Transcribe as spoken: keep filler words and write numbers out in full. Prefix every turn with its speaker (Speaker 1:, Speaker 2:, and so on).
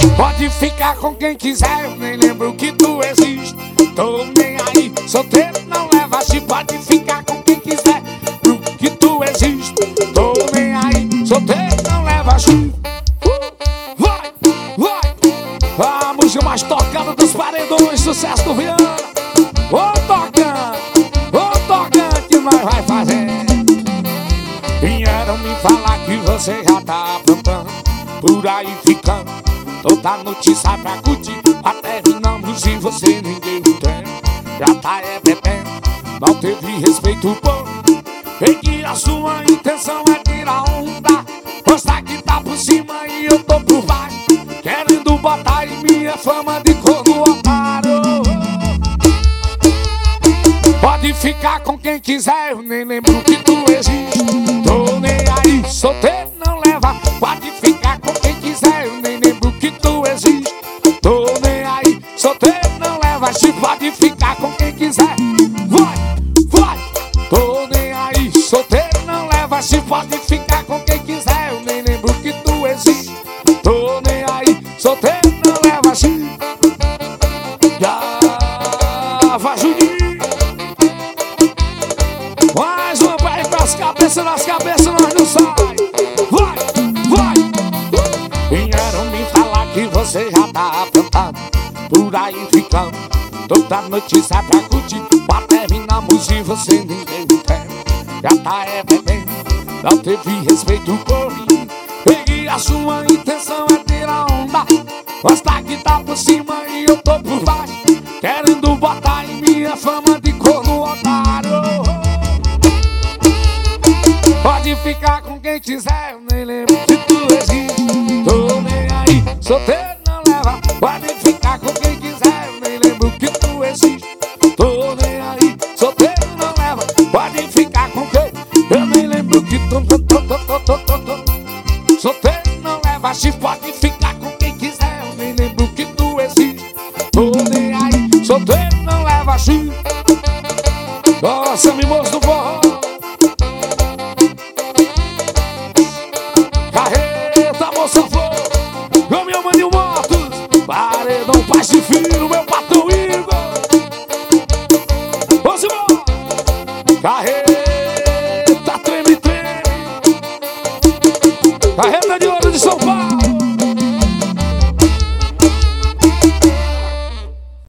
Speaker 1: Pode ficar com quem quiser, eu nem lembro que tu existe. Tô nem aí, solteiro não leva chifre. Pode ficar com quem quiser, pro que tu existe. Tô nem aí, solteiro não leva chifre. uh, Vai, vai. A música mais tocada dos paredões, sucesso do Viana. Ô tocante, ô tocante, que nós vai fazer. Vieram me falar que você já tá aprontando, por aí ficando toda notícia pra curtir. Até terminamos e você nem deu tempo. Já tá é bebendo, não teve respeito por mim. Sei que a sua intenção é tirar onda, mostrar que tá por cima e eu tô por baixo, querendo botar em minha fama de corno otário. Pode ficar com quem quiser, eu nem lembro que tu existe. Tô nem aí, solteiro não leva. Pode ficar com quem quiser, eu nem lembro que tu existe. Tô nem aí, solteiro não leva chifre. Pode ficar com quem quiser. Vai, vai. Tô nem aí, solteiro não leva chifre. Pode ficar com quem quiser, eu nem lembro que tu existe. Tô nem aí, solteiro não leva chifre. Já vai, Juninho. Mais uma pra ir pras cabeças, nas cabeças nós não sai. Vai, vai. Vieram me falar que você já tá aprontando, por aí ficando toda notícia pra curtir. Até terminamos e você nem deu tempo. Já tá é bebendo, não teve respeito por mim. Peguei a sua intenção é tirar onda, mostrar que tá por cima e eu tô por baixo, querendo botar em minha fama de corno otário. Pode ficar com quem quiser, eu nem lembro que tu existe. Tô nem aí, solteiro não leva. Pode ficar com quem quiser, eu nem lembro que tu existe. Tô nem aí, solteiro não leva. Pode ficar com quem, eu nem lembro que tu tô, tô, tô, tô, tô, tô, tô. Solteiro não leva chifre. Pode ficar com quem quiser, eu nem lembro que tu existe. Tô nem aí, solteiro não leva chifre. Nossa, mimoso do forró. Carreta, moça flor, eu me amo de motos, paredão, paz e filho, meu patrão Igor. Vamos embora. Carreta.